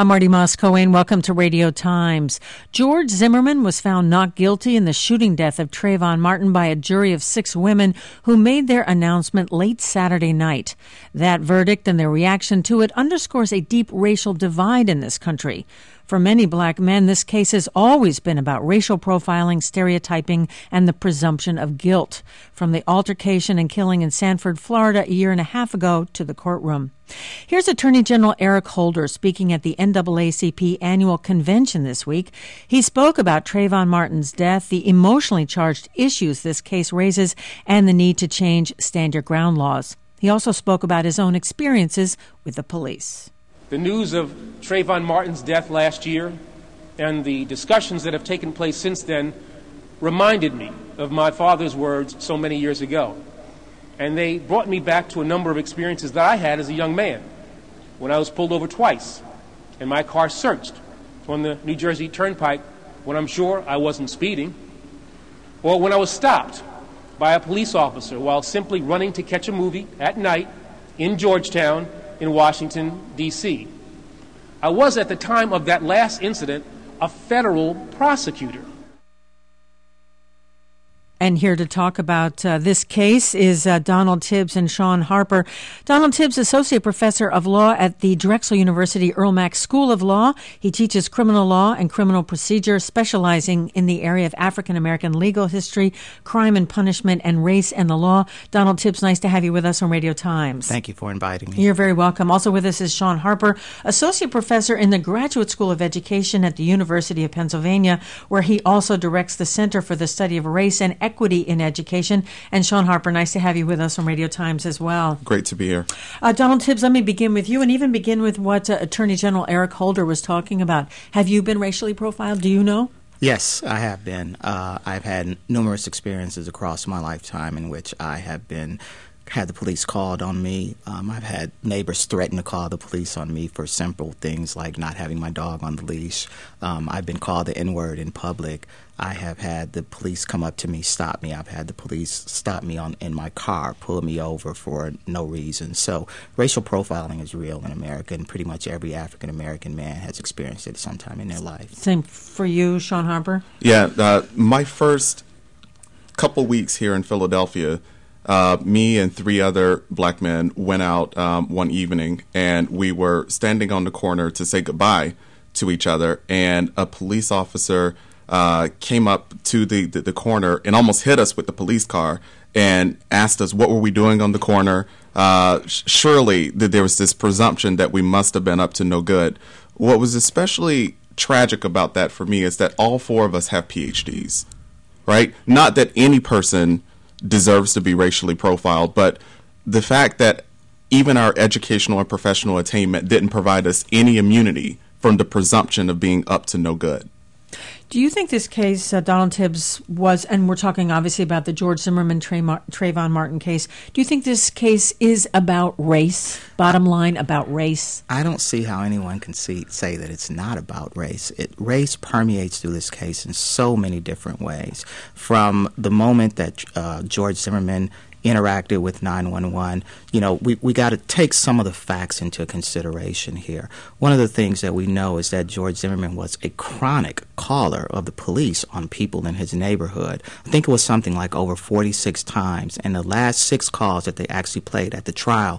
I'm Marty Moss-Cohen. Welcome to Radio Times. George Zimmerman was found not guilty in the shooting death of Trayvon Martin by a jury of 6 women who made their announcement late Saturday night. That verdict and their reaction to it underscores a deep racial divide in this country. For many black men, this case has always been about racial profiling, stereotyping, and the presumption of guilt. From the altercation and killing in Sanford, Florida, a year and a half ago to the courtroom. Here's Attorney General Eric Holder speaking at the NAACP annual convention this week. He spoke about Trayvon Martin's death, the emotionally charged issues this case raises, and the need to change stand your ground laws. He also spoke about his own experiences with the police. The news of Trayvon Martin's death last year and the discussions that have taken place since then reminded me of my father's words so many years ago. And they brought me back to a number of experiences that I had as a young man when I was pulled over twice and my car searched on the New Jersey Turnpike when I'm sure I wasn't speeding, or when I was stopped by a police officer while simply running to catch a movie at night in Georgetown in Washington, D.C. I was, at the time of that last incident, a federal prosecutor. And here to talk about this case is Donald Tibbs and Sean Harper. Donald Tibbs, Associate Professor of Law at the Drexel University Earl Mack School of Law. He teaches criminal law and criminal procedure, specializing in the area of African-American legal history, crime and punishment, and race and the law. Donald Tibbs, nice to have you with us on Radio Times. Thank you for inviting me. You're very welcome. Also with us is Sean Harper, Associate Professor in the Graduate School of Education at the University of Pennsylvania, where he also directs the Center for the Study of Race and Equity in Education. And Sean Harper, nice to have you with us on Radio Times as well. Great to be here. Donald Tibbs, let me begin with you and even begin with what Attorney General Eric Holder was talking about. Have you been racially profiled? Do you know? Yes, I have been. I've had numerous experiences across my lifetime in which I have had the police called on me. I've had neighbors threaten to call the police on me for simple things like not having my dog on the leash. I've been called the N-word in public. I have had the police come up to me, stop me. I've had the police stop me in my car, pull me over for no reason. So racial profiling is real in America, and pretty much every African-American man has experienced it sometime in their life. Same for you, Sean Harper? Yeah, my first couple weeks here in Philadelphia, me and 3 other black men went out one evening, and we were standing on the corner to say goodbye to each other, and a police officer came up to the corner and almost hit us with the police car and asked us what were we doing on the corner. Surely there was this presumption that we must have been up to no good. What was especially tragic about that for me is that all 4 of us have PhDs, right? Not that any person deserves to be racially profiled, but the fact that even our educational and professional attainment didn't provide us any immunity from the presumption of being up to no good. Do you think this case, Donald Tibbs, was, and we're talking obviously about the George Zimmerman Trayvon Martin case, do you think this case is about race, bottom line about race? I don't see how anyone can say that it's not about race. Race permeates through this case in so many different ways. From the moment that George Zimmerman interacted with 911, we got to take some of the facts into consideration here. One of the things that we know is that George Zimmerman was a chronic caller of the police on people in his neighborhood. I think it was something like over 46 times, and the last 6 calls that they actually played at the trial,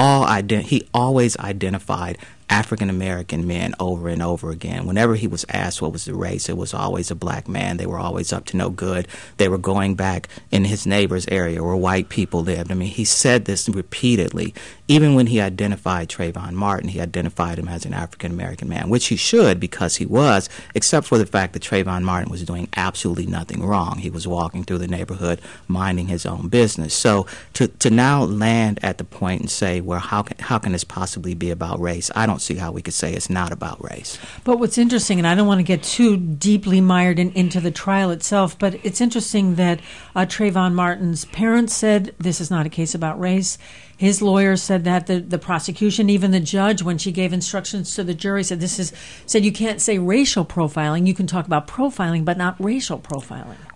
he always identified African-American men over and over again. Whenever he was asked what was the race, it was always a black man. They were always up to no good. They were going back in his neighbor's area where white people lived. I mean, he said this repeatedly. Even when he identified Trayvon Martin, he identified him as an African-American man, which he should because he was, except for the fact that Trayvon Martin was doing absolutely nothing wrong. He was walking through the neighborhood, minding his own business. So to now land at the point and say, well, how can this possibly be about race? I don't see how we could say it's not about race. But what's interesting, and I don't want to get too deeply mired into the trial itself, but it's interesting that Trayvon Martin's parents said this is not a case about race. His lawyer said that the prosecution, even the judge, when she gave instructions to the jury, said you can't say racial profiling. You can talk about profiling, but not racial profiling.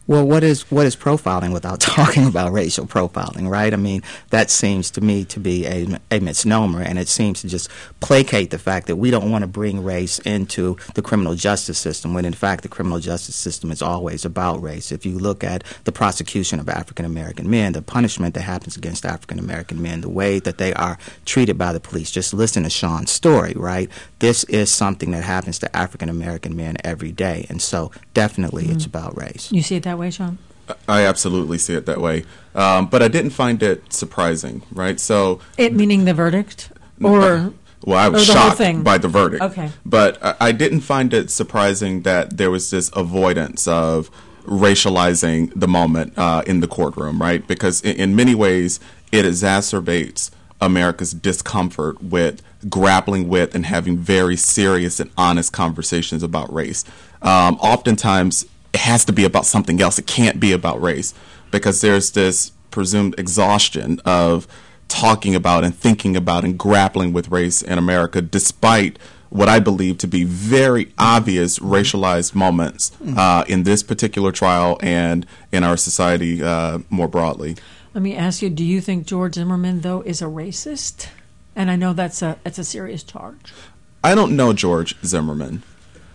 Well, what is profiling without talking about racial profiling, right? I mean, that seems to me to be a misnomer, and it seems to just placate the fact that we don't want to bring race into the criminal justice system, when in fact the criminal justice system is always about race. If you look at the prosecution of African American men, the punishment that happens against African American men, the way that they are treated by the police, just listen to Sean's story, right? This is something that happens to African American men every day, and so definitely it's about race. You see it that way, Sean? I absolutely see it that way. But I didn't find it surprising, right? So It meaning the verdict? Or well, I was or the whole shocked thing? by the verdict. Okay. But I didn't find it surprising that there was this avoidance of racializing the moment in the courtroom, right? Because in many ways, it exacerbates America's discomfort with grappling with and having very serious and honest conversations about race. Oftentimes, it has to be about something else. It can't be about race, because there's this presumed exhaustion of talking about and thinking about and grappling with race in America, despite what I believe to be very obvious racialized moments in this particular trial and in our society more broadly. Let me ask you, do you think George Zimmerman, though, is a racist? And I know that's a serious charge. I don't know George Zimmerman.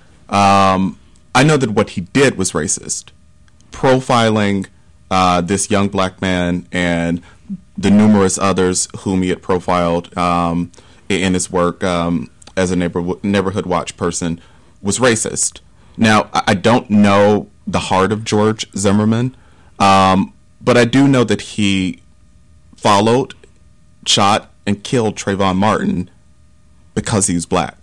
I know that what he did was racist. Profiling this young black man and the numerous others whom he had profiled in his work as a neighborhood watch person was racist. Now, I don't know the heart of George Zimmerman, but I do know that he followed, shot, and killed Trayvon Martin because he was black.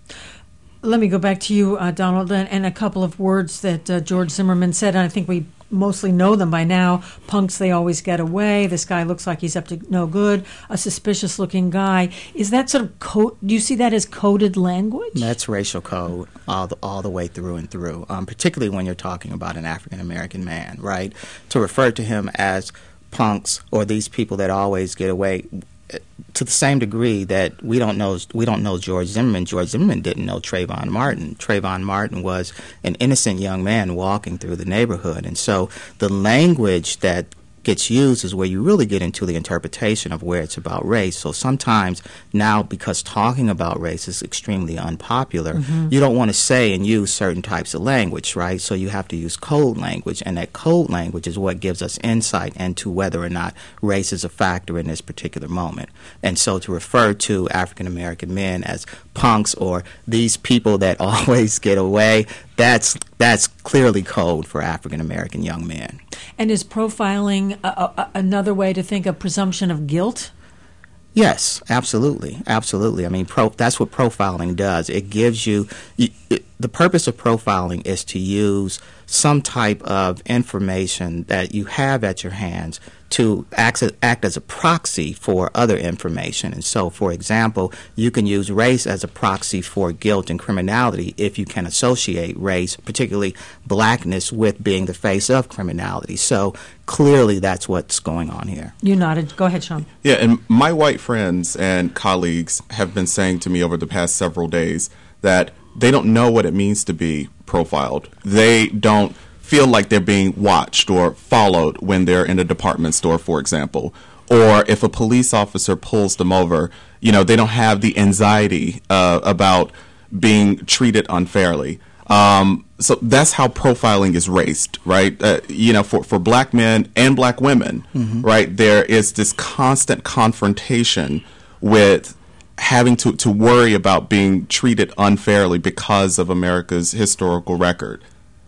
Let me go back to you, Donald, and a couple of words that George Zimmerman said, and I think we mostly know them by now. Punks, they always get away. This guy looks like he's up to no good. A suspicious-looking guy. Is that sort of do you see that as coded language? That's racial code all the way through and through, particularly when you're talking about an African-American man, right? To refer to him as punks or these people that always get away, to the same degree that we don't know George Zimmerman. George Zimmerman didn't know Trayvon Martin. Trayvon Martin was an innocent young man walking through the neighborhood, and so the language that gets used is where you really get into the interpretation of where it's about race. So sometimes now, because talking about race is extremely unpopular, you don't want to say and use certain types of language, right? So you have to use code language, and that code language is what gives us insight into whether or not race is a factor in this particular moment. And so to refer to African American men as punks or these people that always get away, that's clearly code for African American young men. And is profiling another way to think of presumption of guilt? Yes, absolutely. Absolutely. I mean, that's what profiling does. It gives you the purpose of profiling is to use some type of information that you have at your hands to act as a proxy for other information. And so, for example, you can use race as a proxy for guilt and criminality if you can associate race, particularly blackness, with being the face of criminality. So clearly that's what's going on here. You nodded. Go ahead, Sean. Yeah, and my white friends and colleagues have been saying to me over the past several days that they don't know what it means to be profiled. They don't feel like they're being watched or followed when they're in a department store, for example. Or if a police officer pulls them over, they don't have the anxiety about being treated unfairly. So that's how profiling is raised, right? For black men and black women, right? There is this constant confrontation with having to worry about being treated unfairly because of America's historical record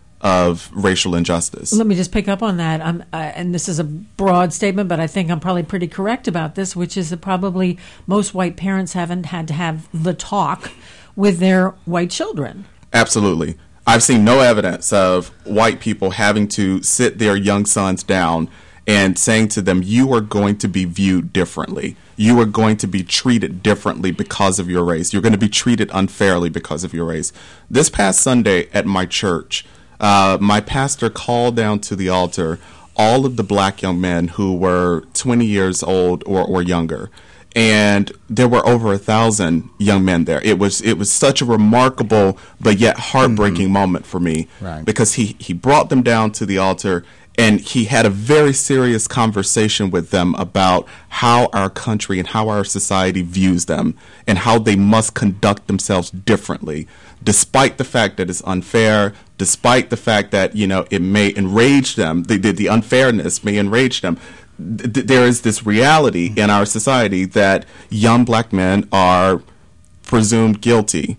of racial injustice. Let me just pick up on that. And this is a broad statement, but I think I'm probably pretty correct about this, which is that probably most white parents haven't had to have the talk with their white children. Absolutely. I've seen no evidence of white people having to sit their young sons down and saying to them, you are going to be viewed differently. You are going to be treated differently because of your race. You're going to be treated unfairly because of your race. This past Sunday at my church, my pastor called down to the altar all of the black young men who were 20 years old or younger. and there were over 1,000 young men there. It was such a remarkable but yet heartbreaking moment for me, Right. because he brought them down to the altar, and he had a very serious conversation with them about how our country and how our society views them and how they must conduct themselves differently, despite the fact that it's unfair, despite the fact that, it may enrage them, the unfairness may enrage them. There is this reality in our society that young black men are presumed guilty,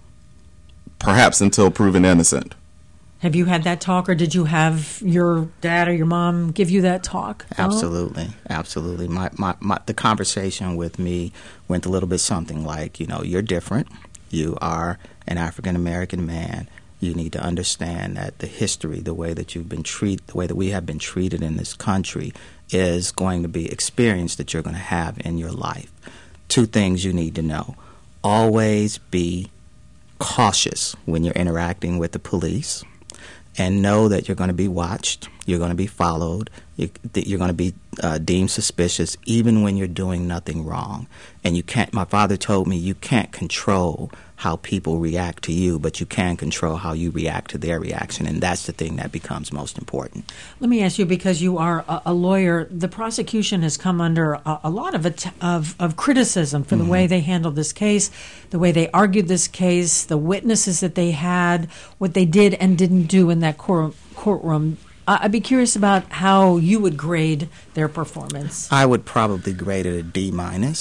perhaps until proven innocent. Have you had that talk, or did you have your dad or your mom give you that talk? Absolutely, absolutely. The conversation with me went a little bit something like, you're different. You are an African American man. You need to understand that the history, the way that you've been treated, the way that we have been treated in this country, is going to be experience that you're going to have in your life. Two things you need to know: always be cautious when you're interacting with the police, and know that you're going to be watched, you're going to be followed, you're going to be deemed suspicious even when you're doing nothing wrong. And you can't, my father told me, you can't control how people react to you, but you can control how you react to their reaction, and that's the thing that becomes most important. Let me ask you, because you are a lawyer, the prosecution has come under a lot of criticism for the way they handled this case, the way they argued this case, the witnesses that they had, what they did and didn't do in that courtroom. I'd be curious about how you would grade their performance. I would probably grade it a D-.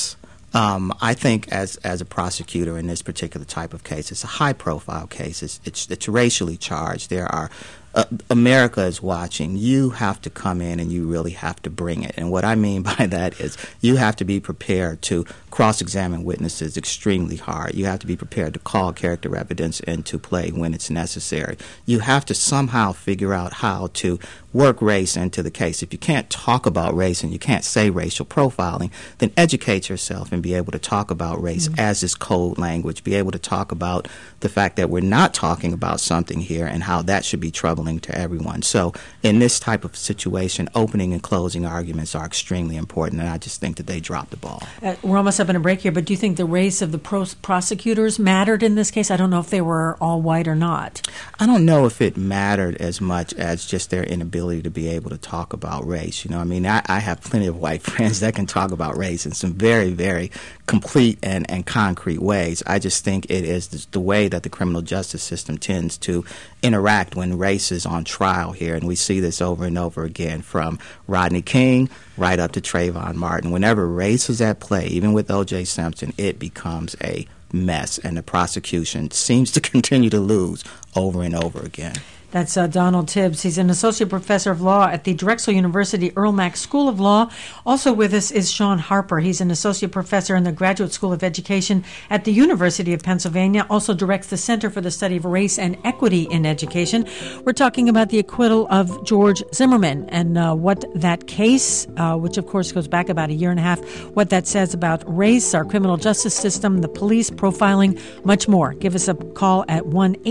I think as a prosecutor in this particular type of case, it's a high-profile case. It's racially charged. There are America is watching. You have to come in and you really have to bring it. And what I mean by that is you have to be prepared to cross-examine witnesses extremely hard. You have to be prepared to call character evidence into play when it's necessary. You have to somehow figure out how to work race into the case. If you can't talk about race and you can't say racial profiling, then educate yourself and be able to talk about race as this code language, be able to talk about the fact that we're not talking about something here and how that should be troubling to everyone. So in this type of situation, opening and closing arguments are extremely important, and I just think that they dropped the ball. We're almost up in a break here, but do you think the race of the prosecutors mattered in this case? I don't know if they were all white or not. I don't know if it mattered as much as just their inability to be able to talk about race. I have plenty of white friends that can talk about race in some very, very complete and concrete ways. I just think it is the way that the criminal justice system tends to interact when race is on trial here, and we see this over and over again from Rodney King right up to Trayvon Martin. Whenever race is at play, even with O.J. Simpson, it becomes a mess, and the prosecution seems to continue to lose over and over again. That's Donald Tibbs. He's an associate professor of law at the Drexel University Earl Mack School of Law. Also with us is Sean Harper. He's an associate professor in the Graduate School of Education at the University of Pennsylvania, also directs the Center for the Study of Race and Equity in Education. We're talking about the acquittal of George Zimmerman and what that case, which of course goes back about a year and a half, what that says about race, our criminal justice system, the police, profiling, much more. Give us a call at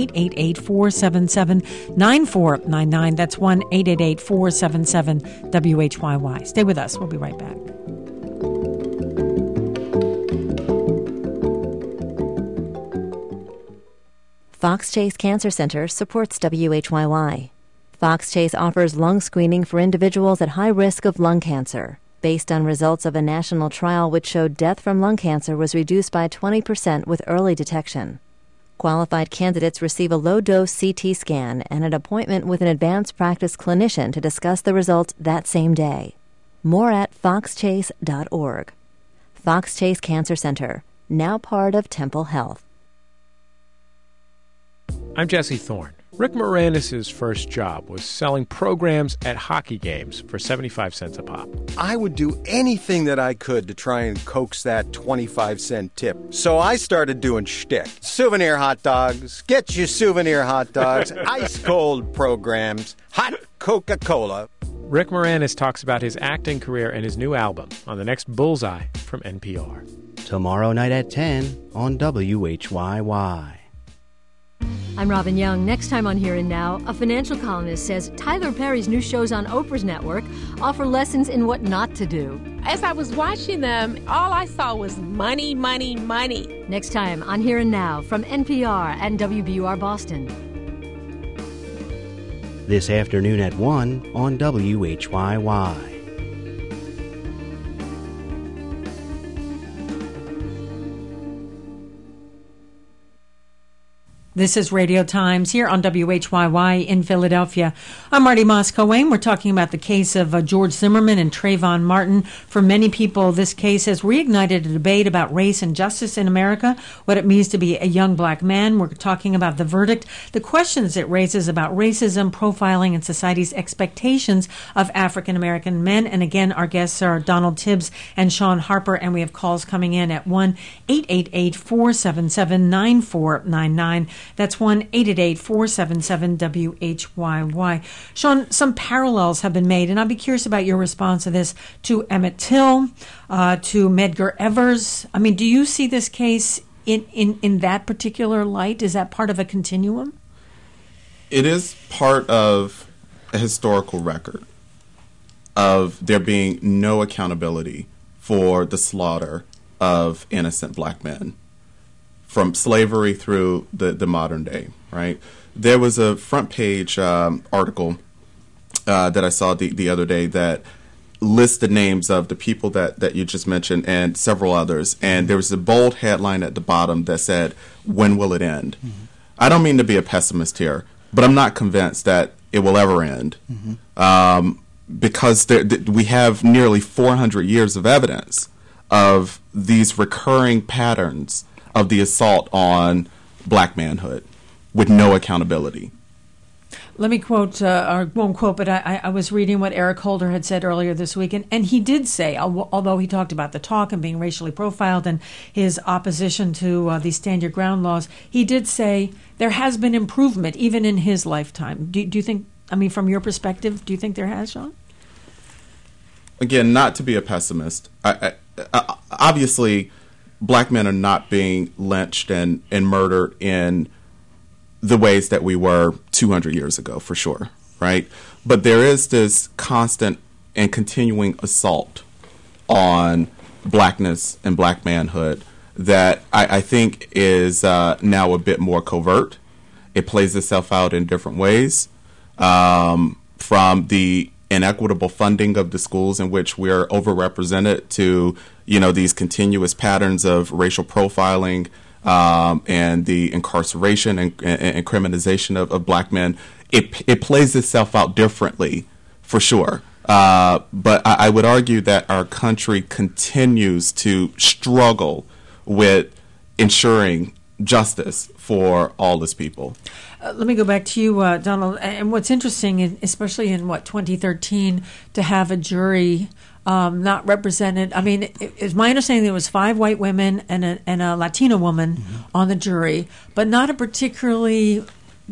1-888-477-9499. That's 1-888-477-WHYY. Stay with us. We'll be right back. Fox Chase Cancer Center supports WHYY. Fox Chase offers lung screening for individuals at high risk of lung cancer. Based on results of a national trial which showed death from lung cancer was reduced by 20% with early detection. Qualified candidates receive a low-dose CT scan and an appointment with an advanced practice clinician to discuss the results that same day. More at foxchase.org. Fox Chase Cancer Center, now part of Temple Health. I'm Jesse Thorne. Rick Moranis' first job was selling programs at hockey games for 75 cents a pop. I would do anything that I could to try and coax that 25-cent tip. So I started doing shtick. Souvenir hot dogs, get your souvenir hot dogs, ice-cold programs, hot Coca-Cola. Rick Moranis talks about his acting career and his new album on the next Bullseye from NPR. Tomorrow night at 10 on WHYY. I'm Robin Young. Next time on Here and Now, a financial columnist says Tyler Perry's new shows on Oprah's network offer lessons in what not to do. As I was watching them, all I saw was money, money, money. Next time on Here and Now from NPR and WBUR Boston. This afternoon at 1 on WHYY. This is Radio Times here on WHYY in Philadelphia. I'm Marty Moss-Coane. We're talking about the case of George Zimmerman and Trayvon Martin. For many people, this case has reignited a debate about race and justice in America, what it means to be a young black man. We're talking about the verdict, the questions it raises about racism, profiling, and society's expectations of African-American men. And again, our guests are Donald Tibbs and Sean Harper, and we have calls coming in at 1-888-477-9499. That's 1-888-477-WHYY. Sean, some parallels have been made, and I'd be curious about your response to this, to Emmett Till, to Medgar Evers. I mean, do you see this case in that particular light? Is that part of a continuum? It is part of a historical record of there being no accountability for the slaughter of innocent black men, from slavery through the modern day, right? There was a front page article that I saw the other day that lists the names of the people that you just mentioned and several others. And there was a bold headline at the bottom that said, "When will it end?" Mm-hmm. I don't mean to be a pessimist here, but I'm not convinced that it will ever end. Mm-hmm. Because we have nearly 400 years of evidence of these recurring patterns of the assault on black manhood with no accountability. Let me quote, or won't quote, but I was reading what Eric Holder had said earlier this week, and he did say, although he talked about the talk and being racially profiled and his opposition to these stand your ground laws, he did say there has been improvement even in his lifetime. Do you think, I mean, from your perspective, do you think there has, Sean? Again, not to be a pessimist, obviously black men are not being lynched and murdered in the ways that we were 200 years ago, for sure, right? But there is this constant and continuing assault on blackness and black manhood that I think is now a bit more covert. It plays itself out in different ways, from the inequitable funding of the schools in which we're overrepresented to, these continuous patterns of racial profiling and the incarceration and criminalization of black men. It plays itself out differently, for sure. But I would argue that our country continues to struggle with ensuring justice for all its people. Let me go back to you, Donald. And what's interesting, especially in 2013, to have a jury not represented. I mean, it's my understanding there was 5 white women and a Latina woman on the jury, but not a particularly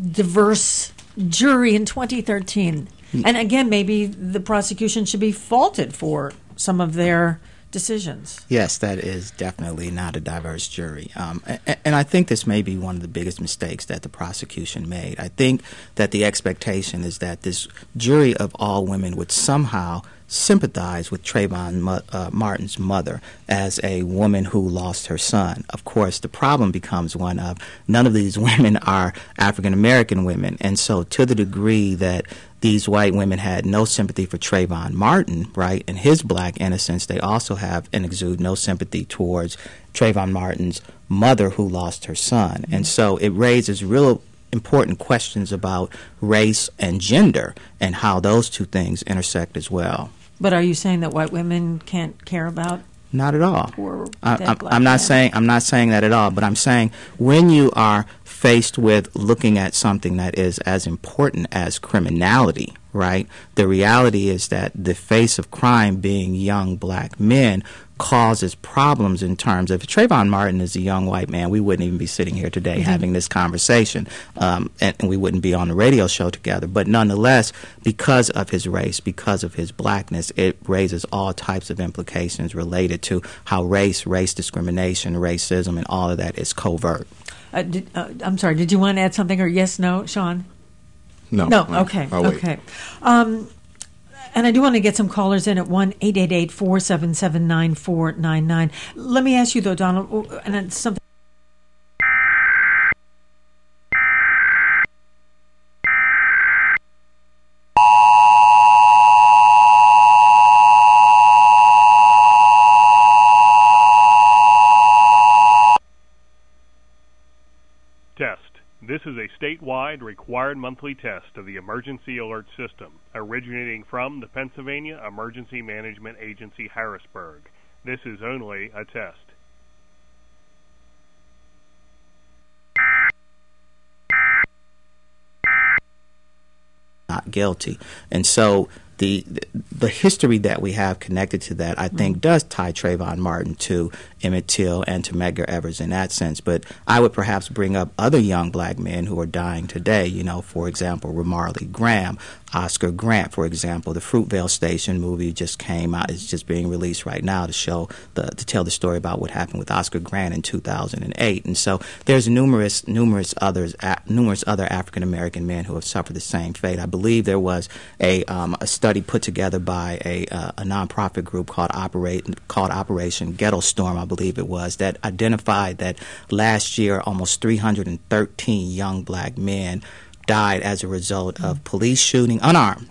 diverse jury in 2013. And again, maybe the prosecution should be faulted for some of their decisions. Yes, that is definitely not a diverse jury. And I think this may be one of the biggest mistakes that the prosecution made. I think that the expectation is that this jury of all women would somehow sympathize with Trayvon Martin's mother as a woman who lost her son. Of course, the problem becomes one of none of these women are African American women, and so to the degree that these white women had no sympathy for Trayvon Martin, right, and his black innocence, they also have and exude no sympathy towards Trayvon Martin's mother who lost her son. And so it raises real important questions about race and gender and how those two things intersect as well. But are you saying that white women can't care about? Not at all. I'm not saying that at all. But I'm saying when you are faced with looking at something that is as important as criminality, right? The reality is that the face of crime being young black men causes problems in terms of if Trayvon Martin is a young white man, we wouldn't even be sitting here today having this conversation, and we wouldn't be on the radio show together. But nonetheless, because of his race, because of his blackness, it raises all types of implications related to how race discrimination, racism, and all of that is covert. I'm sorry, did you want to add something, or yes, no, Sean? No. Okay, I'll wait. Okay. And I do want to get some callers in at 1-888-477-9499. Let me ask you, though, Donald, and it's something. Test. This is a statewide required monthly test of the Emergency Alert System, originating from the Pennsylvania Emergency Management Agency, Harrisburg. This is only a test. Not guilty. And so the history that we have connected to that, I think, does tie Trayvon Martin to Emmett Till and to Medgar Evers in that sense. But I would perhaps bring up other young black men who are dying today. You know, for example, Ramarley Graham, Oscar Grant, for example. The Fruitvale Station movie just came out. It's just being released right now to tell the story about what happened with Oscar Grant in 2008. And so there's numerous other African American men who have suffered the same fate. I believe there was a study put together by a nonprofit group called Operation Ghetto Storm, I believe it was, that identified that last year almost 313 young black men died as a result of police shooting, unarmed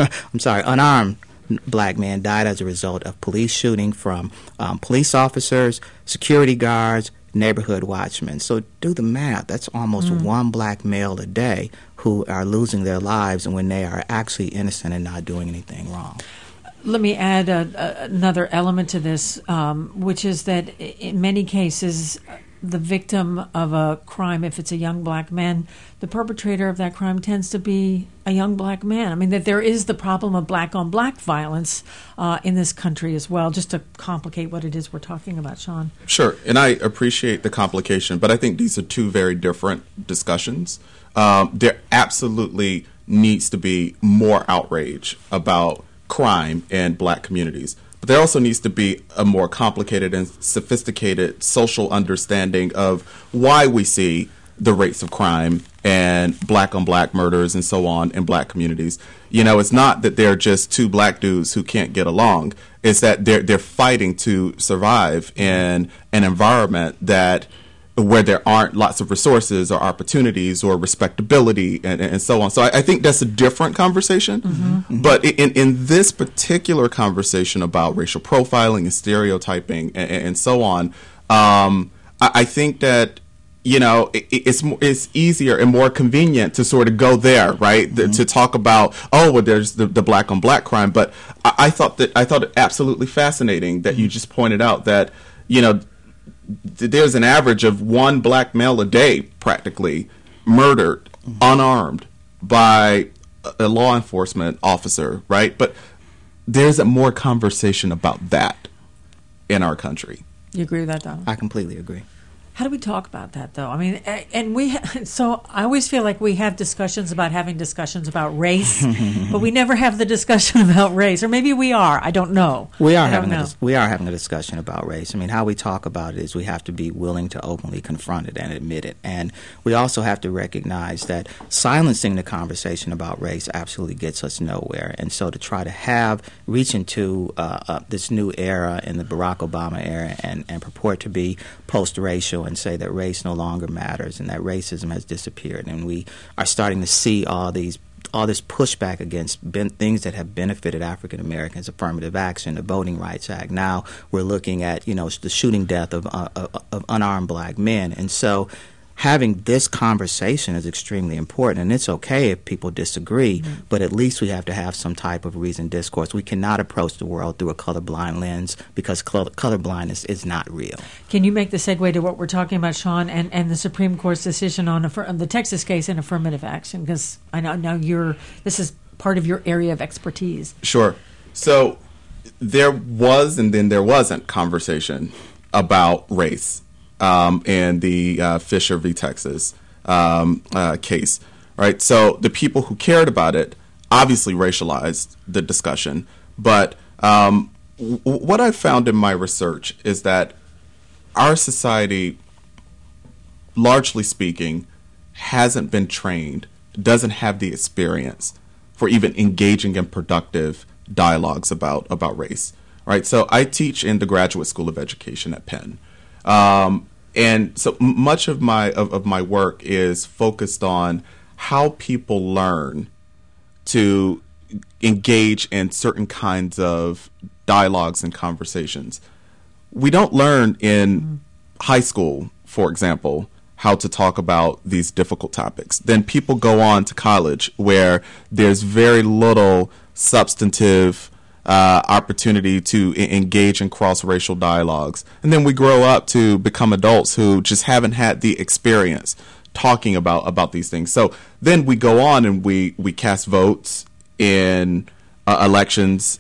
black men died as a result of police shooting from police officers, security guards, neighborhood watchmen. So do the math. That's almost one black male a day who are losing their lives when they are actually innocent and not doing anything wrong. Let me add another element to this, which is that in many cases, the victim of a crime, if it's a young black man, the perpetrator of that crime tends to be a young black man. I mean, that there is the problem of black-on-black violence in this country as well, just to complicate what it is we're talking about, Sean. Sure, and I appreciate the complication, but I think these are two very different discussions. There absolutely needs to be more outrage about crime in black communities. But there also needs to be a more complicated and sophisticated social understanding of why we see the rates of crime and black-on-black murders and so on in black communities. You know, it's not that they're just two black dudes who can't get along. It's that they're fighting to survive in an environment where there aren't lots of resources or opportunities or respectability and so on. So I think that's a different conversation. Mm-hmm. But in this particular conversation about racial profiling and stereotyping and so on, I think that, you know, it's easier and more convenient to sort of go there, right? Mm-hmm. To talk about, there's the black on black crime. But I thought it absolutely fascinating that you just pointed out that, you know, there's an average of one black male a day practically murdered, unarmed, by a law enforcement officer, right? But there's a more conversation about that in our country. You agree with that, Donald? I completely agree. How do we talk about that, though? I mean, and so I always feel like we have discussions about having discussions about race, but we never have the discussion about race. Or maybe we are. I don't know. We are having a discussion about race. I mean, how we talk about it is we have to be willing to openly confront it and admit it. And we also have to recognize that silencing the conversation about race absolutely gets us nowhere. And so to try to reach into this new era in the Barack Obama era and purport to be post-racial and say that race no longer matters and that racism has disappeared, and we are starting to see all this pushback against things that have benefited African Americans, affirmative action, the Voting Rights Act. Now we're looking at, you know, the shooting death of unarmed black men, and so having this conversation is extremely important, and it's okay if people disagree, but at least we have to have some type of reasoned discourse. We cannot approach the world through a colorblind lens because colorblindness is not real. Can you make the segue to what we're talking about, Sean, and the Supreme Court's decision on the Texas case in affirmative action? Because I know now this is part of your area of expertise. Sure. So there was and then there wasn't conversation about race. In the Fisher v. Texas case, right? So the people who cared about it obviously racialized the discussion. But what I found in my research is that our society, largely speaking, hasn't been trained, doesn't have the experience for even engaging in productive dialogues about race, right? So I teach in the Graduate School of Education at Penn. And so much of my work is focused on how people learn to engage in certain kinds of dialogues and conversations. We don't learn in high school, for example, how to talk about these difficult topics. Then people go on to college where there's very little substantive opportunity to engage in cross-racial dialogues. And then we grow up to become adults who just haven't had the experience talking about these things. So then we go on and we cast votes in elections.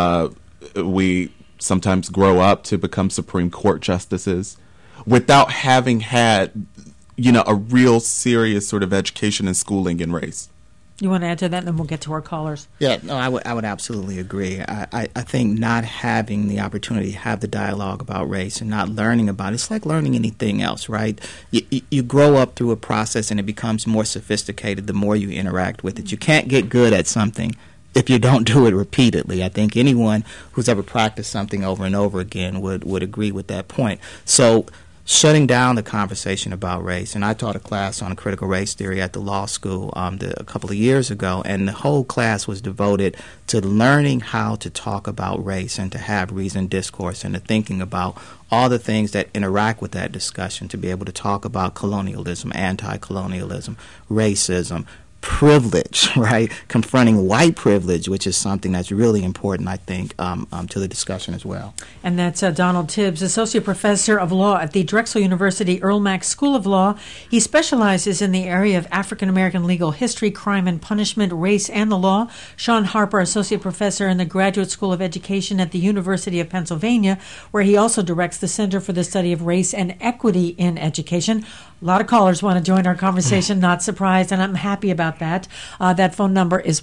We sometimes grow up to become Supreme Court justices without having had, a real serious sort of education and schooling in race. You want to add to that, and then we'll get to our callers. Yeah, no, I would absolutely agree. I think not having the opportunity to have the dialogue about race and not learning about it's like learning anything else, right? You grow up through a process, and it becomes more sophisticated the more you interact with it. You can't get good at something if you don't do it repeatedly. I think anyone who's ever practiced something over and over again would agree with that point. So shutting down the conversation about race, and I taught a class on critical race theory at the law school a couple of years ago, and the whole class was devoted to learning how to talk about race and to have reasoned discourse and to thinking about all the things that interact with that discussion, to be able to talk about colonialism, anti-colonialism, racism, privilege, right? Confronting white privilege, which is something that's really important, I think, to the discussion as well. And that's Donald Tibbs, Associate Professor of Law at the Drexel University Earl Mack School of Law. He specializes in the area of African American legal history, crime and punishment, race, and the law. Sean Harper, Associate Professor in the Graduate School of Education at the University of Pennsylvania, where he also directs the Center for the Study of Race and Equity in Education. A lot of callers want to join our conversation, not surprised, and I'm happy about that. That phone number is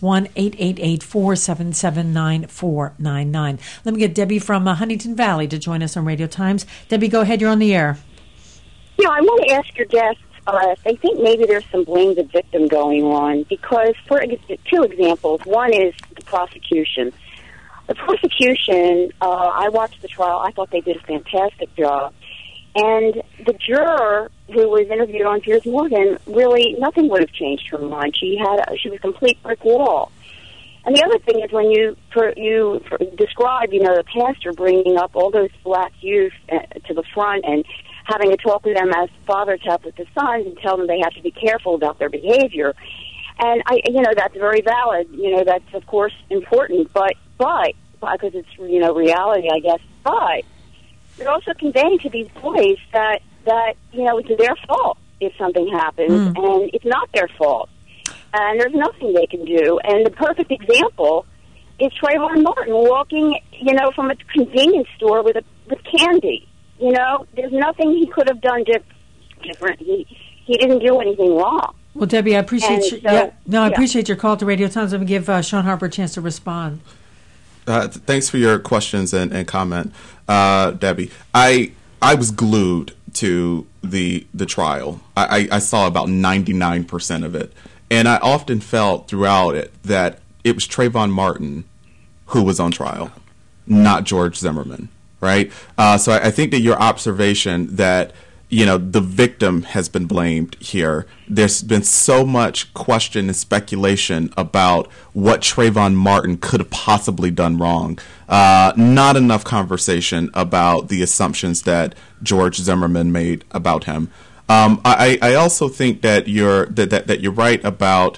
1-888-477-9499. Let me get Debbie from Huntington Valley to join us on Radio Times. Debbie, go ahead. You're on the air. I want to ask your guests if they think maybe there's some blame the victim going on, because for two examples. One is the prosecution. The prosecution, I watched the trial. I thought they did a fantastic job. And the juror who was interviewed on Piers Morgan, really nothing would have changed her mind. She was a complete brick wall. And the other thing is when you describe, the pastor bringing up all those black youth to the front and having to talk to them as fathers have with the sons and tell them they have to be careful about their behavior. And that's very valid. That's of course important, but because it's reality, I guess. But they're also conveying to these boys that it's their fault if something happens, and it's not their fault, and there's nothing they can do. And the perfect example is Trayvon Martin walking, from a convenience store with candy. There's nothing he could have done different. He didn't do anything wrong. Well, Debbie, I appreciate I appreciate your call to Radio Times. Let me give Sean Harper a chance to respond. Thanks for your questions and comment, Debbie. I was glued to the trial. I saw about 99% of it, and I often felt throughout it that it was Trayvon Martin who was on trial, not George Zimmerman, right? So I think that your observation that the victim has been blamed here. There's been so much question and speculation about what Trayvon Martin could have possibly done wrong. Not enough conversation about the assumptions that George Zimmerman made about him. I also think that you're right about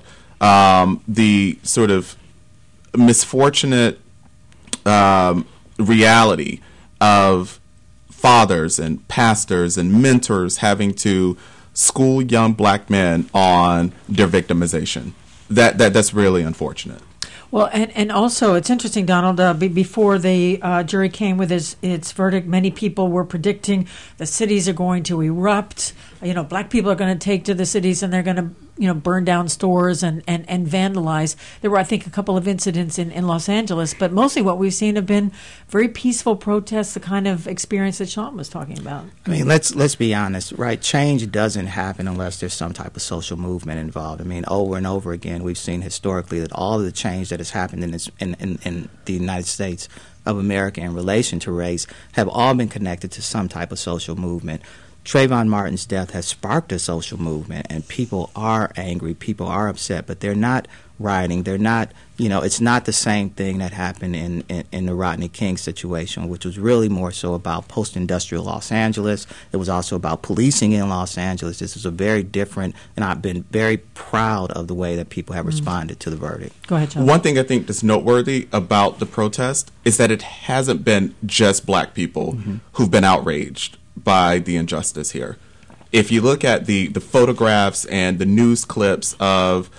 the sort of misfortunate reality of fathers and pastors and mentors having to school young black men on their victimization. That's really unfortunate. Well, and also it's interesting, Donald, before the jury came with its verdict, many people were predicting the cities are going to erupt. black people are going to take to the cities and they're going to, burn down stores and vandalize. There were, I think, a couple of incidents in Los Angeles, but mostly what we've seen have been very peaceful protests, the kind of experience that Sean was talking about. I mean, let's be honest, right? Change doesn't happen unless there's some type of social movement involved. I mean, over and over again, we've seen historically that all of the change that has happened in the United States of America in relation to race have all been connected to some type of social movement. Trayvon Martin's death has sparked a social movement, and people are angry, people are upset, but they're not rioting. They're not, it's not the same thing that happened in the Rodney King situation, which was really more so about post-industrial Los Angeles. It was also about policing in Los Angeles. This is a very different, and I've been very proud of the way that people have responded to the verdict. Go ahead, John. One thing I think that's noteworthy about the protest is that it hasn't been just black people who've been outraged by the injustice here. If you look at the photographs and the news clips of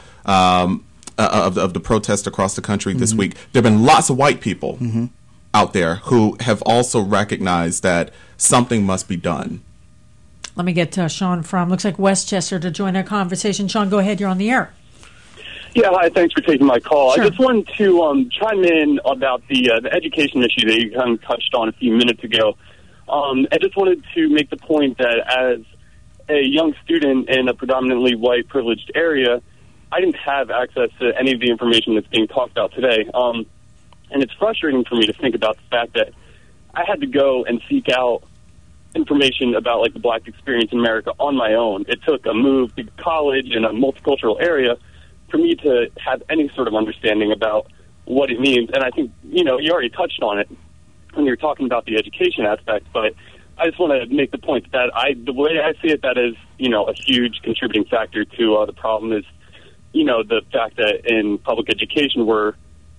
the protest across the country this week, there have been lots of white people out there who have also recognized that something must be done. Let me get Sean from, looks like Westchester, to join our conversation. Sean, go ahead. You're on the air. Yeah, hi. Thanks for taking my call. Sure. I just wanted to chime in about the education issue that you kind of touched on a few minutes ago. I just wanted to make the point that as a young student in a predominantly white privileged area, I didn't have access to any of the information that's being talked about today. And it's frustrating for me to think about the fact that I had to go and seek out information about the black experience in America on my own. It took a move to college in a multicultural area for me to have any sort of understanding about what it means. And I think, you already touched on it when you're talking about the education aspect, but I just want to make the point that the way I see it, that is, a huge contributing factor to the problem is, the fact that in public education we're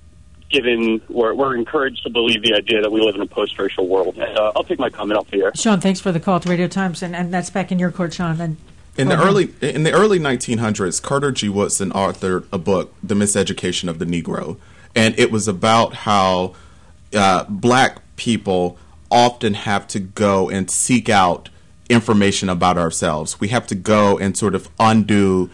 encouraged to believe the idea that we live in a post-racial world. And I'll take my comment off the air. Sean, thanks for the call to Radio Times, and that's back in your court, Sean. And in the early 1900s, Carter G. Woodson authored a book, The Miseducation of the Negro, and it was about how black people often have to go and seek out information about ourselves. We have to go and sort of undo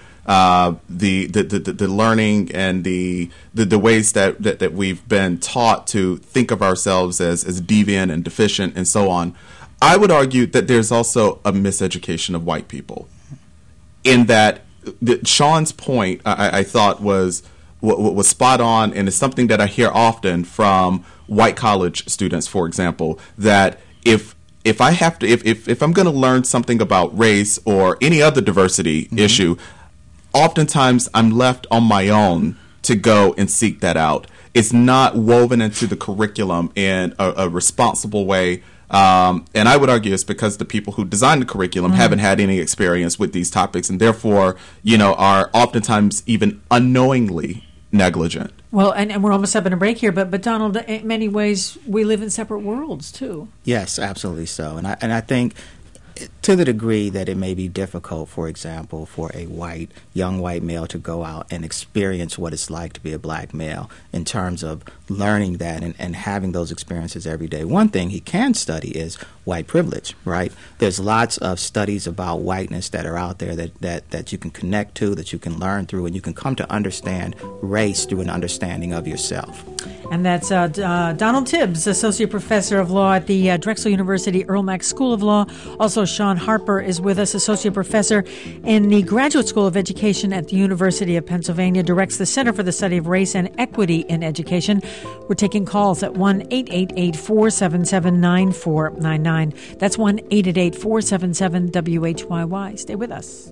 the learning and the ways that we've been taught to think of ourselves as deviant and deficient and so on. I would argue that there's also a miseducation of white people, in that Sean's point I thought was spot on, and it's something that I hear often from white college students, for example, that if I'm going to learn something about race or any other diversity issue, oftentimes I'm left on my own to go and seek that out. It's not woven into the curriculum in a responsible way. And I would argue it's because the people who designed the curriculum haven't had any experience with these topics, and therefore, are oftentimes even unknowingly negligent. Well, and we're almost having a break here, but Donald, in many ways, we live in separate worlds, too. Yes, absolutely so. And I think to the degree that it may be difficult, for example, for a young white male to go out and experience what it's like to be a black male in terms of learning that and having those experiences every day. One thing he can study is white privilege, right? There's lots of studies about whiteness that are out there that you can connect to, that you can learn through, and you can come to understand race through an understanding of yourself. And that's Donald Tibbs, Associate Professor of Law at the Drexel University Earl Mack School of Law. Also, Sean Harper is with us, Associate Professor in the Graduate School of Education at the University of Pennsylvania, directs the Center for the Study of Race and Equity in Education. We're taking calls at 1-888-477-9499. That's 1-888-477-WHYY. Stay with us.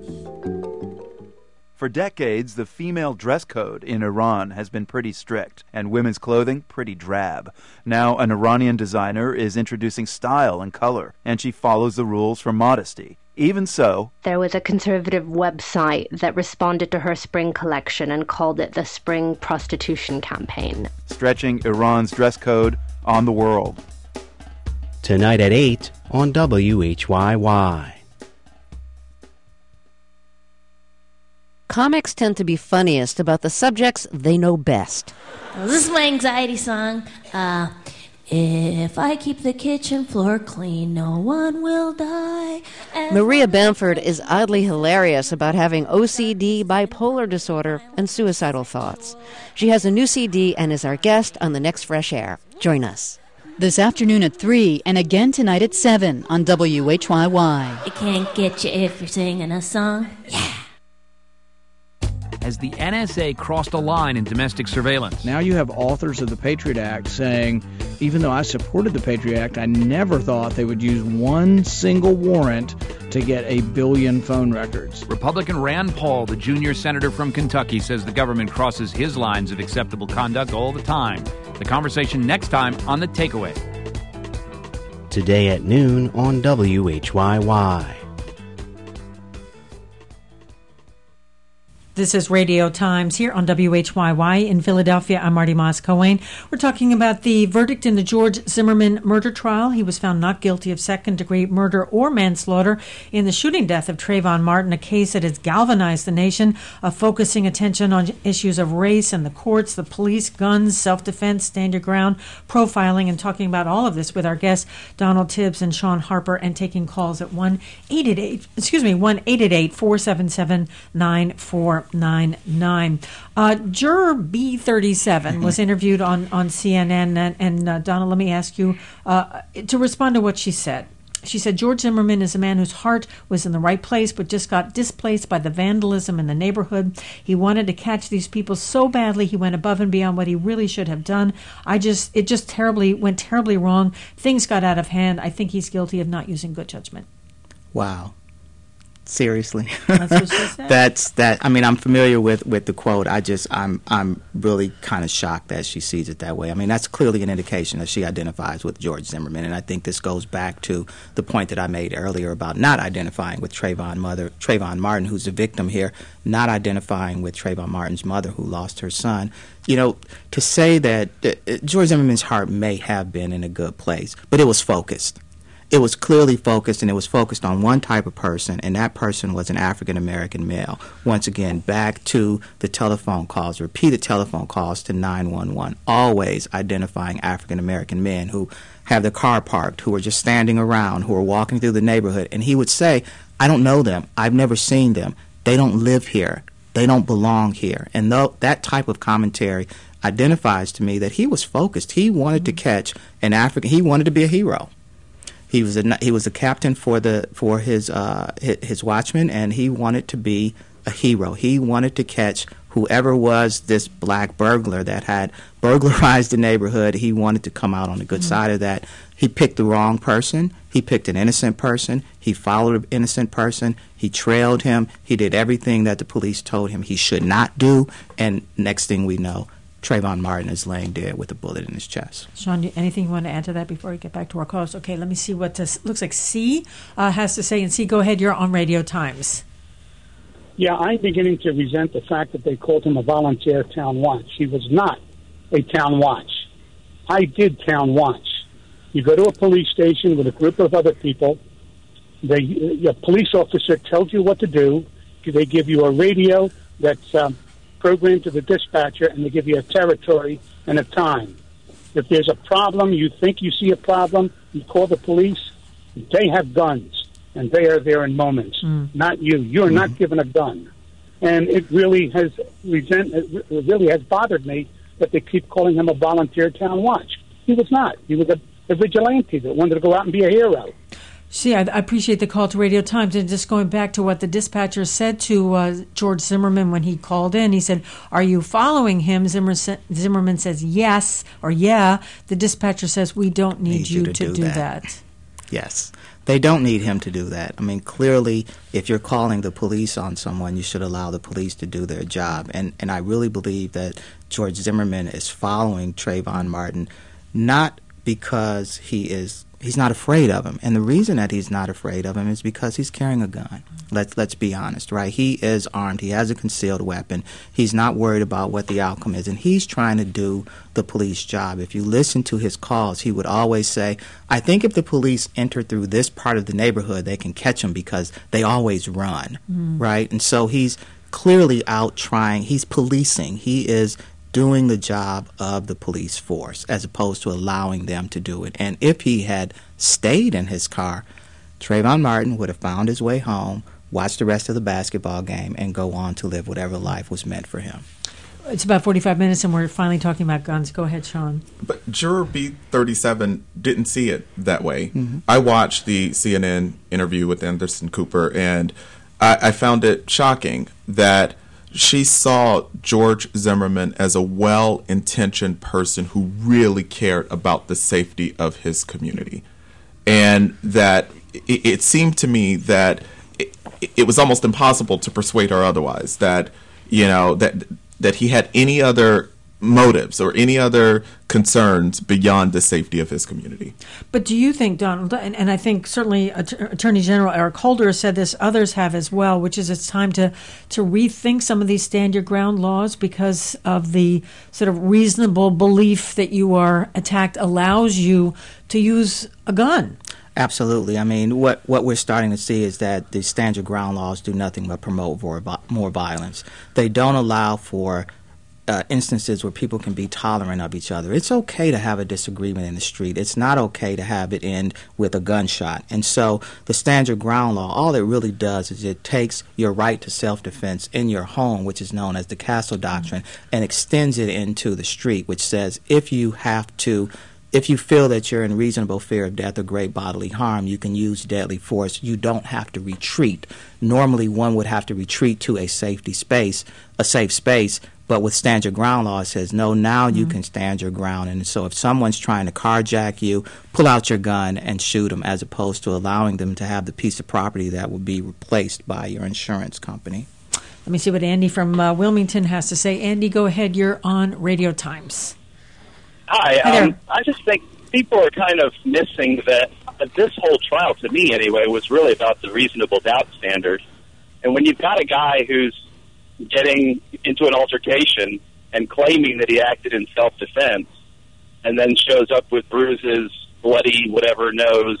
For decades, the female dress code in Iran has been pretty strict, and women's clothing pretty drab. Now, an Iranian designer is introducing style and color, and she follows the rules for modesty. Even so, there was a conservative website that responded to her spring collection and called it the Spring Prostitution Campaign, stretching Iran's dress code on the world. Tonight at 8 on WHYY. Comics tend to be funniest about the subjects they know best. This is my anxiety song. If I keep the kitchen floor clean, no one will die. Maria Bamford is oddly hilarious about having OCD, bipolar disorder, and suicidal thoughts. She has a new CD and is our guest on the next Fresh Air. Join us. This afternoon at 3 and again tonight at 7 on WHYY. It can't get you if you're singing a song. Yeah. As the NSA crossed a line in domestic surveillance. Now you have authors of the Patriot Act saying, even though I supported the Patriot Act, I never thought they would use one single warrant to get 1 billion phone records. Republican Rand Paul, the junior senator from Kentucky, says the government crosses his lines of acceptable conduct all the time. The conversation next time on The Takeaway. Today at noon on WHYY. This is Radio Times here on WHYY in Philadelphia. I'm Marty Moss-Cohen. We're talking about the verdict in the George Zimmerman murder trial. He was found not guilty of second-degree murder or manslaughter in the shooting death of Trayvon Martin, a case that has galvanized the nation, focusing attention on issues of race and the courts, the police, guns, self-defense, stand your ground, profiling, and talking about all of this with our guests, Donald Tibbs and Sean Harper, and taking calls at 1-888-477-9499. Juror B37 was interviewed on CNN, and Donna, let me ask you to respond to what she said. She said, George Zimmerman is a man whose heart was in the right place, but just got displaced by the vandalism in the neighborhood. He wanted to catch these people so badly, he went above and beyond what he really should have done. It just went terribly wrong. Things got out of hand. I think he's guilty of not using good judgment. Wow. Seriously. That's what she said. I mean, I'm familiar with the quote. I'm really kind of shocked that she sees it that way. I mean, that's clearly an indication that she identifies with George Zimmerman, and I think this goes back to the point that I made earlier about not identifying with Trayvon Martin, who's the victim here, not identifying with Trayvon Martin's mother, who lost her son. You know, to say that George Zimmerman's heart may have been in a good place, but it was focused. It was clearly focused, and it was focused on one type of person, and that person was an African-American male. Once again, back to the telephone calls, repeated telephone calls to 911, always identifying African-American men who have their car parked, who are just standing around, who are walking through the neighborhood. And he would say, I don't know them. I've never seen them. They don't live here. They don't belong here. And that type of commentary identifies to me that he was focused. He wanted to catch an African. He wanted to be a hero. He was a captain for his watchman, and he wanted to be a hero. He wanted to catch whoever was this black burglar that had burglarized the neighborhood. He wanted to come out on the good side of that. He picked the wrong person. He picked an innocent person. He followed an innocent person. He trailed him. He did everything that the police told him he should not do. And next thing we know, Trayvon Martin is laying dead with a bullet in his chest. Sean, anything you want to add to that before we get back to our calls? Okay, let me see what this looks like C has to say. And C, go ahead. You're on Radio Times. Yeah, I'm beginning to resent the fact that they called him a volunteer town watch. He was not a town watch. I did town watch. You go to a police station with a group of other people. Your police officer tells you what to do. They give you a radio that's programmed to the dispatcher, and they give you a territory and a time. If there's a problem, you think you see a problem, you call the police. They have guns, and they are there in moments. Not you. You're not given a gun. And it really has bothered me that they keep calling him a volunteer town watch. He was not. He was a vigilante that wanted to go out and be a hero. See, I appreciate the call to Radio Times. And just going back to what the dispatcher said to George Zimmerman when he called in, he said, are you following him? Zimmerman says yes or yeah. The dispatcher says, we don't need you to do that. Yes. They don't need him to do that. I mean, clearly, if you're calling the police on someone, you should allow the police to do their job. And I really believe that George Zimmerman is following Trayvon Martin, not because he's not afraid of him. And the reason that he's not afraid of him is because he's carrying a gun. Let's be honest, right? He is armed. He has a concealed weapon. He's not worried about what the outcome is. And he's trying to do the police job. If you listen to his calls, he would always say, I think if the police enter through this part of the neighborhood, they can catch them because they always run, right? And so he's clearly out trying. He's policing. He is doing the job of the police force as opposed to allowing them to do it. And if he had stayed in his car, Trayvon Martin would have found his way home, watched the rest of the basketball game, and go on to live whatever life was meant for him. It's about 45 minutes, and we're finally talking about guns. Go ahead, Sean. But Juror B37 didn't see it that way. Mm-hmm. I watched the CNN interview with Anderson Cooper, and I found it shocking that she saw George Zimmerman as a well-intentioned person who really cared about the safety of his community. And that it seemed to me that it was almost impossible to persuade her otherwise, that, you know, that he had any other motives or any other concerns beyond the safety of his community. But do you think, Donald, and I think certainly Attorney General Eric Holder has said this, others have as well, which is it's time to rethink some of these stand your ground laws because of the sort of reasonable belief that you are attacked allows you to use a gun? Absolutely. I mean, what we're starting to see is that the stand your ground laws do nothing but promote more violence. They don't allow for instances where people can be tolerant of each other. It's okay to have a disagreement in the street. It's not okay to have it end with a gunshot. And so the stand your ground law, all it really does is it takes your right to self-defense in your home, which is known as the Castle Doctrine, and extends it into the street, which says if you feel that you're in reasonable fear of death or great bodily harm, you can use deadly force. You don't have to retreat. Normally, one would have to retreat to a safe space, but with stand your ground law, it says, no, now you can stand your ground. And so if someone's trying to carjack you, pull out your gun and shoot them, as opposed to allowing them to have the piece of property that will be replaced by your insurance company. Let me see what Andy from Wilmington has to say. Andy, go ahead. You're on Radio Times. Hi. I just think people are kind of missing that this whole trial, to me anyway, was really about the reasonable doubt standard. And when you've got a guy who's getting into an altercation and claiming that he acted in self-defense and then shows up with bruises, bloody, whatever, nose,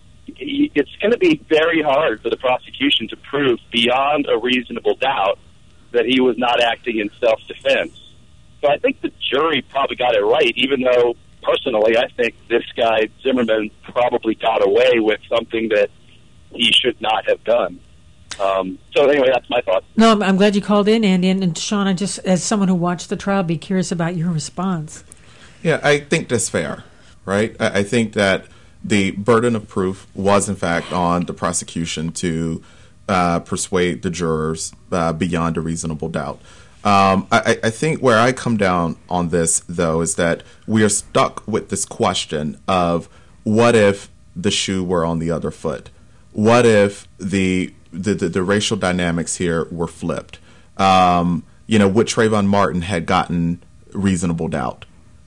it's going to be very hard for the prosecution to prove beyond a reasonable doubt that he was not acting in self-defense. So I think the jury probably got it right, even though, personally, I think this guy, Zimmerman, probably got away with something that he should not have done. So anyway, that's my thought. No, I'm glad you called in, Andy. And Sean, I just, as someone who watched the trial, be curious about your response. Yeah, I think that's fair, right? I think that the burden of proof was, in fact, on the prosecution to persuade the jurors beyond a reasonable doubt. I think where I come down on this, though, is that we are stuck with this question of what if the shoe were on the other foot? What if the racial dynamics here were flipped? Would Trayvon Martin had gotten reasonable doubt?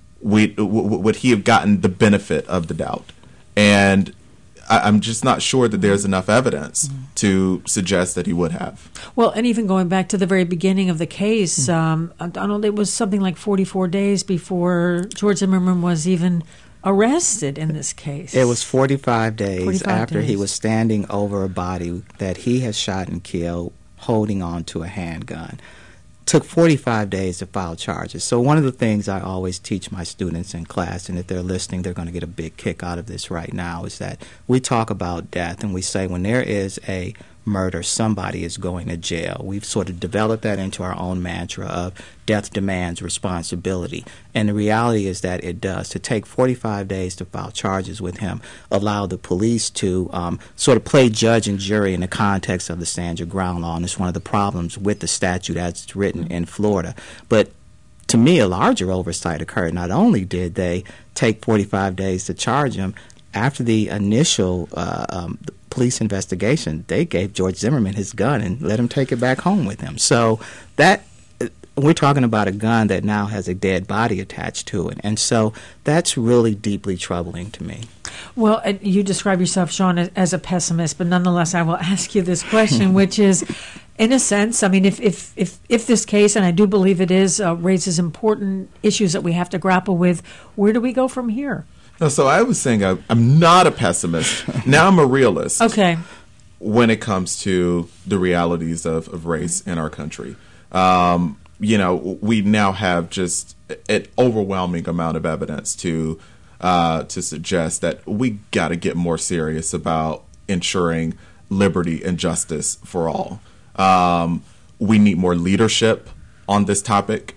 Would he have gotten the benefit of the doubt? And I'm just not sure that there's enough evidence to suggest that he would have. Well, and even going back to the very beginning of the case, Donald, it was something like 44 days before George Zimmerman was even arrested in this case. It was 45 days after he was standing over a body that he had shot and killed, holding on to a handgun. Took 45 days to file charges. So one of the things I always teach my students in class, and if they're listening, they're going to get a big kick out of this right now, is that we talk about death and we say when there is a murder, somebody is going to jail. We've sort of developed that into our own mantra of death demands responsibility. And the reality is that it does. To take 45 days to file charges with him allowed the police to sort of play judge and jury in the context of the stand your ground law. And it's one of the problems with the statute as it's written in Florida. But to me, a larger oversight occurred. Not only did they take 45 days to charge him, after the initial police investigation, they gave George Zimmerman his gun and let him take it back home with him. So that we're talking about a gun that now has a dead body attached to it. And so that's really deeply troubling to me. Well, you describe yourself, Sean, as a pessimist, but nonetheless, I will ask you this question, which is, in a sense, I mean, if this case, and I do believe it is, raises important issues that we have to grapple with, where do we go from here? No, so I was saying I'm not a pessimist. Now I'm a realist. Okay. When it comes to the realities of race in our country. We now have just an overwhelming amount of evidence to suggest that we got to get more serious about ensuring liberty and justice for all. We need more leadership on this topic,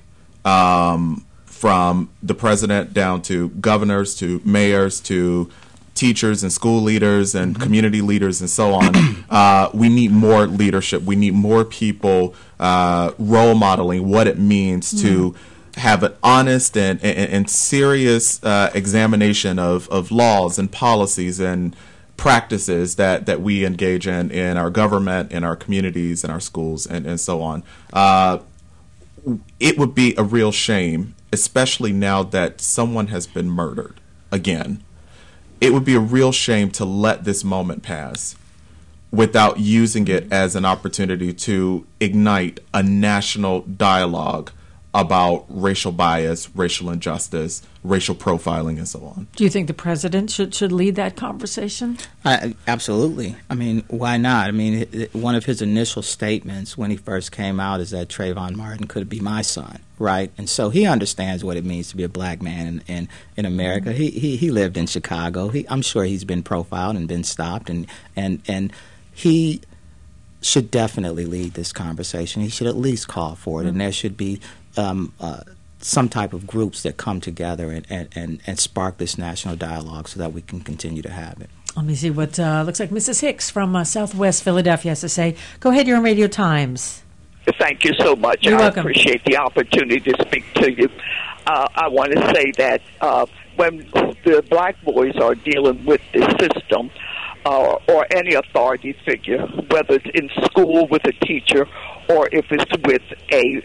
from the president down to governors, to mayors, to teachers and school leaders and community leaders and so on. We need more leadership. We need more people role modeling what it means to have an honest and serious examination of laws and policies and practices that we engage in our government, in our communities, in our schools, and so on. It would be a real shame, especially now that someone has been murdered again. It would be a real shame to let this moment pass without using it as an opportunity to ignite a national dialogue about racial bias, racial injustice, racial profiling, and so on. Do you think the president should lead that conversation? Absolutely. I mean, why not? I mean, one of his initial statements when he first came out is that Trayvon Martin could be my son, right? And so he understands what it means to be a black man in America. He lived in Chicago. I'm sure he's been profiled and been stopped, and he should definitely lead this conversation. He should at least call for it, and there should be some type of groups that come together and spark this national dialogue so that we can continue to have it. Let me see what looks like Mrs. Hicks from Southwest Philadelphia has to say. Go ahead, you're on Radio Times. Thank you so much. You're welcome. I appreciate the opportunity to speak to you. I want to say that when the black boys are dealing with the system or any authority figure, whether it's in school with a teacher or if it's with a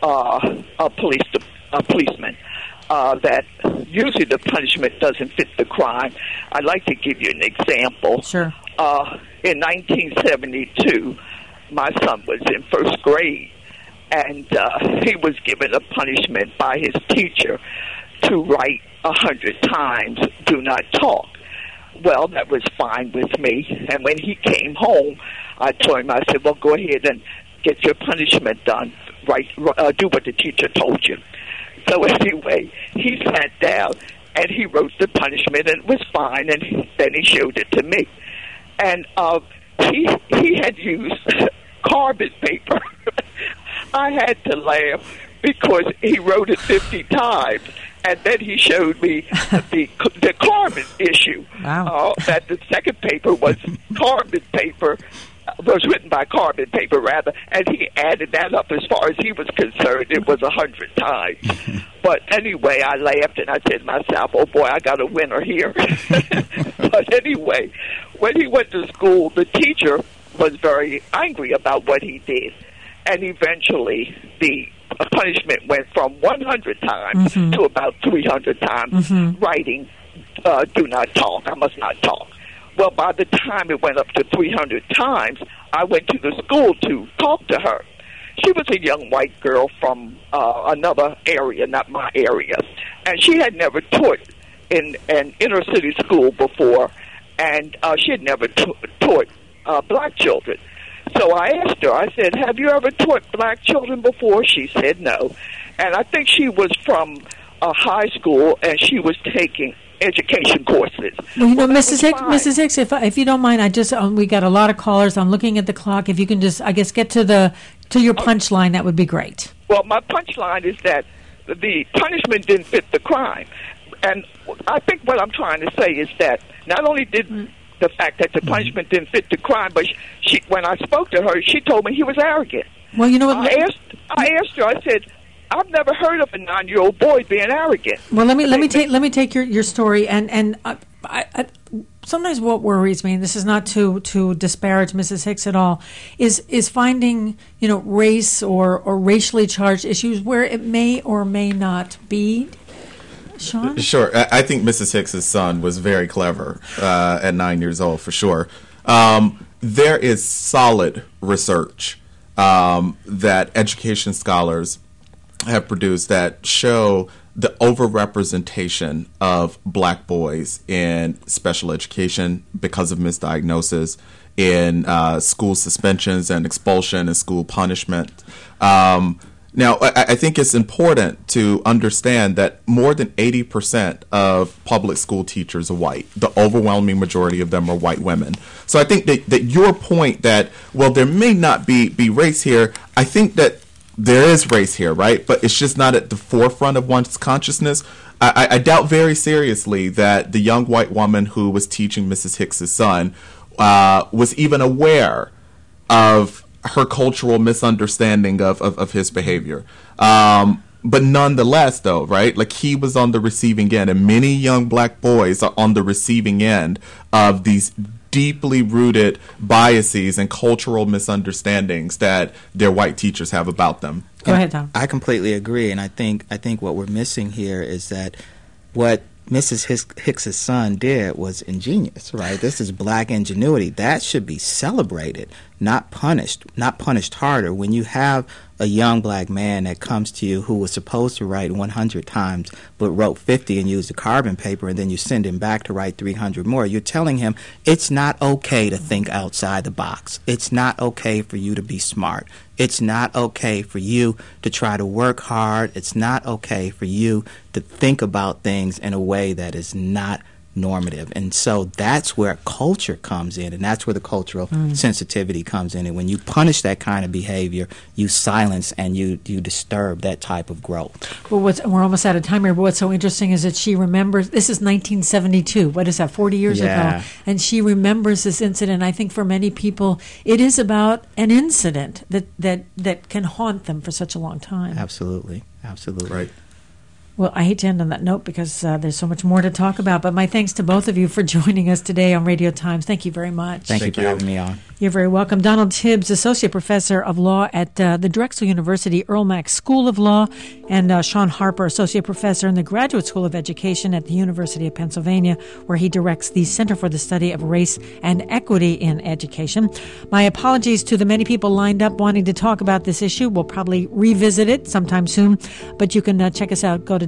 policeman, that usually the punishment doesn't fit the crime. I'd like to give you an example. Sure. In 1972, my son was in first grade, and he was given a punishment by his teacher to write 100 times, "Do not talk." Well, that was fine with me. And when he came home, I told him, I said, well, go ahead and get your punishment done. Do what the teacher told you. So anyway, he sat down and he wrote the punishment, and it was fine, and then he showed it to me. And he had used carbon paper. I had to laugh because he wrote it 50 times. And then he showed me the carbon issue. Wow. That the second paper was carbon paper, was written by carbon paper, rather, and he added that up. As far as he was concerned, it was 100 times. But anyway, I laughed and I said to myself, oh boy, I got a winner here. But anyway, when he went to school, the teacher was very angry about what he did. And eventually, the punishment went from 100 times to about 300 times, writing, do not talk, I must not talk. Well, by the time it went up to 300 times, I went to the school to talk to her. She was a young white girl from another area, not my area, and she had never taught in an inner city school before, and she had never taught black children. So I asked her, I said, have you ever taught black children before? She said no. And I think she was from a high school, and she was taking education courses. Well, you know, Mrs. Hicks, if you don't mind, I just we got a lot of callers. I'm looking at the clock. If you can just, I guess, get to your punchline, that would be great. Well, my punchline is that the punishment didn't fit the crime. And I think what I'm trying to say is that not only did the fact that the punishment didn't fit the crime, but she, when I spoke to her, she told me he was arrogant. Well, you know what? I asked her. I said, I've never heard of a 9-year-old boy being arrogant. Well, let me take your story, and I sometimes what worries me, and this is not to disparage Mrs. Hicks at all, is finding race or racially charged issues where it may or may not be. Sean? Sure. I think Mrs. Hicks's son was very clever at 9 years old, for sure. There is solid research that education scholars have produced that show the overrepresentation of black boys in special education because of misdiagnosis, in school suspensions and expulsion and school punishment. Now, I think it's important to understand that more than 80% of public school teachers are white. The overwhelming majority of them are white women. So I think that your point that, well, there may not be race here, I think that there is race here, right? But it's just not at the forefront of one's consciousness. I doubt very seriously that the young white woman who was teaching Mrs. Hicks's son was even aware of her cultural misunderstanding of his behavior. But nonetheless, though, right, like he was on the receiving end, and many young black boys are on the receiving end of these deeply rooted biases and cultural misunderstandings that their white teachers have about them. Go ahead, Tom. I completely agree, and I think what we're missing here is that what Mrs. Hicks's son did was ingenious, right? This is black ingenuity. That should be celebrated, not punished harder. When you have a young black man that comes to you who was supposed to write 100 times but wrote 50 and used the carbon paper, and then you send him back to write 300 more, you're telling him it's not okay to think outside the box. It's not okay for you to be smart. It's not okay for you to try to work hard. It's not okay for you to think about things in a way that is not normative. And so that's where culture comes in, and that's where the cultural sensitivity comes in. And when you punish that kind of behavior, you silence and you disturb that type of growth. Well, we're almost out of time here, but what's so interesting is that she remembers, this is 1972, what is that, 40 years ago? And she remembers this incident. I think for many people, it is about an incident that can haunt them for such a long time. Absolutely. Right. Well, I hate to end on that note because there's so much more to talk about, but my thanks to both of you for joining us today on Radio Times. Thank you very much. Thank you for having me on. You're very welcome. Donald Tibbs, Associate Professor of Law at the Drexel University Earl Mack School of Law, and Sean Harper, Associate Professor in the Graduate School of Education at the University of Pennsylvania, where he directs the Center for the Study of Race and Equity in Education. My apologies to the many people lined up wanting to talk about this issue. We'll probably revisit it sometime soon, but you can check us out. Go to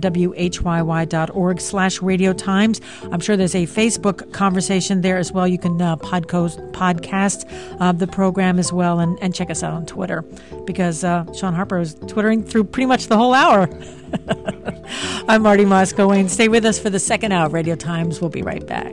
whyy.org/Radio Times. I'm sure there's a Facebook conversation there as well. You can podcast the program as well, and check us out on Twitter, because Sean Harper is twittering through pretty much the whole hour. I'm Marty Moskowitz. Stay with us for the second hour of Radio Times. We'll be right back.